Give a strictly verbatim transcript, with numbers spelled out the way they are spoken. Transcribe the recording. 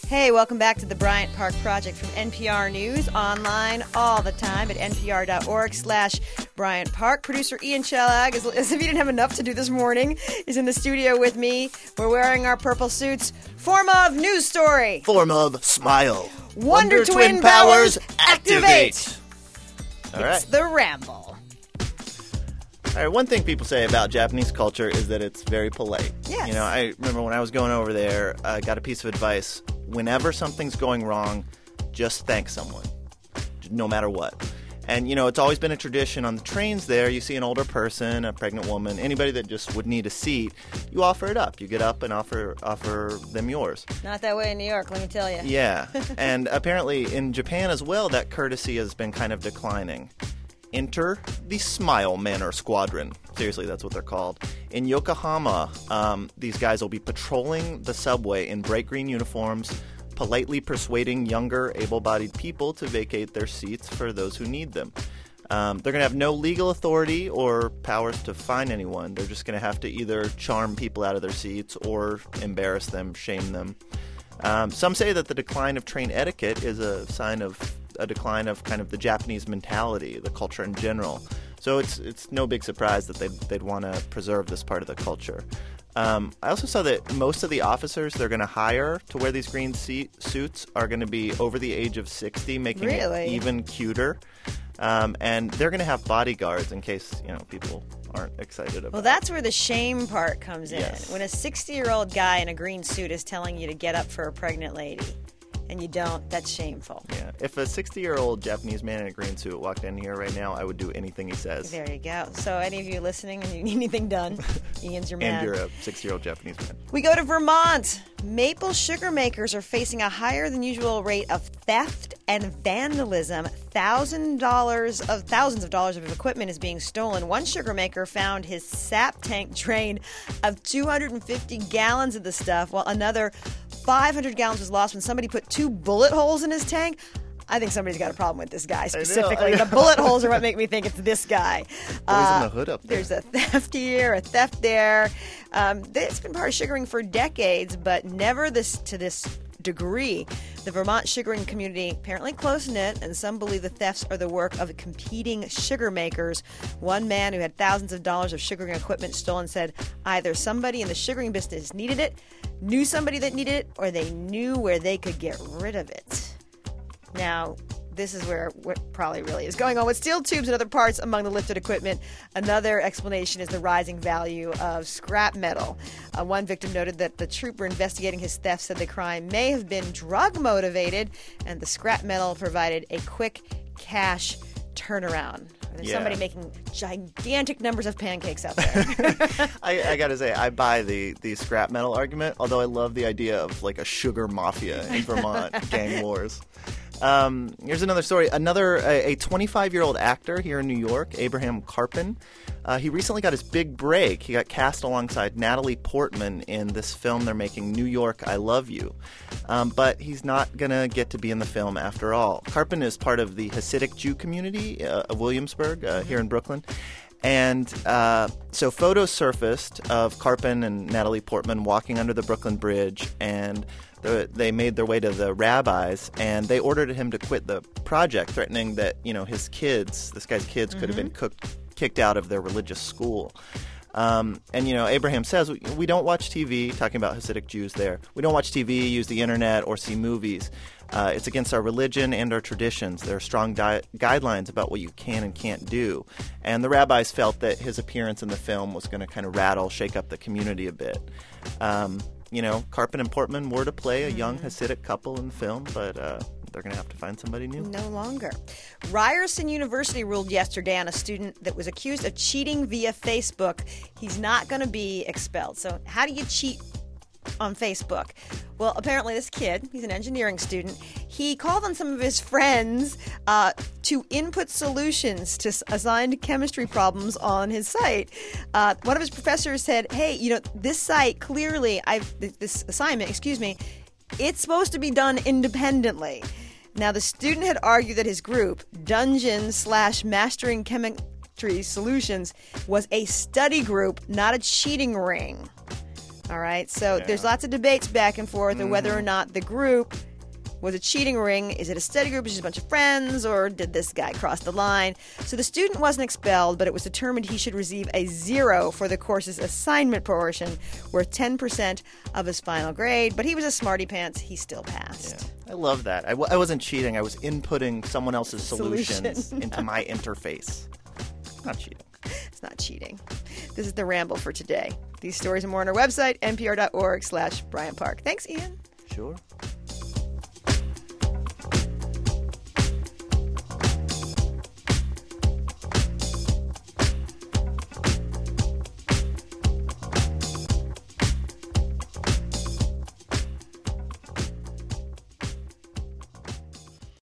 Hey, welcome back to the Bryant Park Project from N P R News, online all the time at npr.org slash Bryant Park. Producer Ian Shelag, as, as if he didn't have enough to do this morning, is in the studio with me. We're wearing our purple suits. Form of news story. Form of smile. Wonder, Wonder Twin, Twin powers, powers activate. All right. It's the ramble. All right, one thing people say about Japanese culture is that it's very polite. Yes. You know, I remember when I was going over there, I got a piece of advice. Whenever something's going wrong, just thank someone, no matter what. And, you know, it's always been a tradition on the trains there. You see an older person, a pregnant woman, anybody that just would need a seat, you offer it up. You get up and offer offer them yours. Not that way in New York, let me tell you. Yeah. And apparently in Japan as well, that courtesy has been kind of declining. Enter the Smile Manor Squadron. Seriously, that's what they're called. In Yokohama, um, these guys will be patrolling the subway in bright green uniforms, politely persuading younger, able-bodied people to vacate their seats for those who need them. Um, they're going to have no legal authority or powers to fine anyone. They're just going to have to either charm people out of their seats or embarrass them, shame them. Um, some say that the decline of train etiquette is a sign of a decline of kind of the Japanese mentality, the culture in general. So it's it's no big surprise that they'd, they'd want to preserve this part of the culture. Um, I also saw that most of the officers they're going to hire to wear these green seat, suits are going to be over the age of sixty, making really? it even cuter. Um, and they're going to have bodyguards in case, you know, people aren't excited about it. Well, that's where the shame part comes in. Yes. When a sixty-year-old guy in a green suit is telling you to get up for a pregnant lady, and you don't, that's shameful. Yeah. If a sixty-year-old Japanese man in a green suit walked in here right now, I would do anything he says. There you go. So any of you listening and you need anything done, Ian's your man. And you're a sixty-year-old Japanese man. We go to Vermont. Maple sugar makers are facing a higher than usual rate of theft and vandalism. Thousand dollars of thousands of dollars of equipment is being stolen. One sugar maker found his sap tank drained of two hundred fifty gallons of the stuff, while another five hundred gallons was lost when somebody put two bullet holes in his tank. I think somebody's got a problem with this guy specifically. I know, I know. The bullet holes are what make me think it's this guy. Boys Uh, in the hood up there. There's a theft here, a theft there. Um, it's been part of sugaring for decades, but never this to this degree. The Vermont sugaring community apparently close-knit, and some believe the thefts are the work of competing sugar makers. One man who had thousands of dollars of sugaring equipment stolen said either somebody in the sugaring business needed it, knew somebody that needed it, or they knew where they could get rid of it. Now, this is where what probably really is going on with steel tubes and other parts among the lifted equipment. Another explanation is the rising value of scrap metal. Uh, one victim noted that the trooper investigating his theft said the crime may have been drug motivated, and the scrap metal provided a quick cash turnaround. There's Yeah. somebody making gigantic numbers of pancakes out there. I, I gotta say, I buy the, the scrap metal argument, although I love the idea of like a sugar mafia in Vermont, gang wars. Um, here's another story. Another a twenty-five-year-old actor here in New York, Abraham Carpin. Uh, he recently got his big break. He got cast alongside Natalie Portman in this film they're making, New York, I Love You. Um, but he's not going to get to be in the film after all. Carpin is part of the Hasidic Jew community uh, of Williamsburg uh, here in Brooklyn. And uh, so photos surfaced of Carpin and Natalie Portman walking under the Brooklyn Bridge, and the, they made their way to the rabbis, and they ordered him to quit the project, threatening that, you know, his kids, this guy's kids, could have been cooked, kicked out of their religious school. Um, and, you know, Abraham says, we, we don't watch T V, talking about Hasidic Jews there. We don't watch T V, use the internet, or see movies. Uh, it's against our religion and our traditions. There are strong di- guidelines about what you can and can't do. And the rabbis felt that his appearance in the film was going to kind of rattle, shake up the community a bit. Um, you know, Carpin and Portman were to play a young Hasidic couple in the film, but uh, they're going to have to find somebody new. No longer. Ryerson University ruled yesterday on a student that was accused of cheating via Facebook. He's not going to be expelled. So how do you cheat on Facebook? Well, apparently this kid, he's an engineering student, he called on some of his friends uh, to input solutions to assigned chemistry problems on his site. Uh, one of his professors said, hey, you know, this site clearly, I've this assignment, excuse me, it's supposed to be done independently. Now, the student had argued that his group, Dungeon slash Mastering Chemistry Solutions, was a study group, not a cheating ring. All right, so Yeah. there's lots of debates back and forth Mm-hmm. of whether or not the group was a cheating ring. Is it a study group, just a bunch of friends, or did this guy cross the line? So the student wasn't expelled, but it was determined he should receive a zero for the course's assignment portion, worth ten percent of his final grade. But he was a smarty pants. He still passed. I love that. I, w- I wasn't cheating. I was inputting someone else's solutions Solution. into my interface. Not cheating. It's not cheating. This is the ramble for today. These stories and more on our website, npr dot org slash Bryant Park. Thanks, Ian. Sure.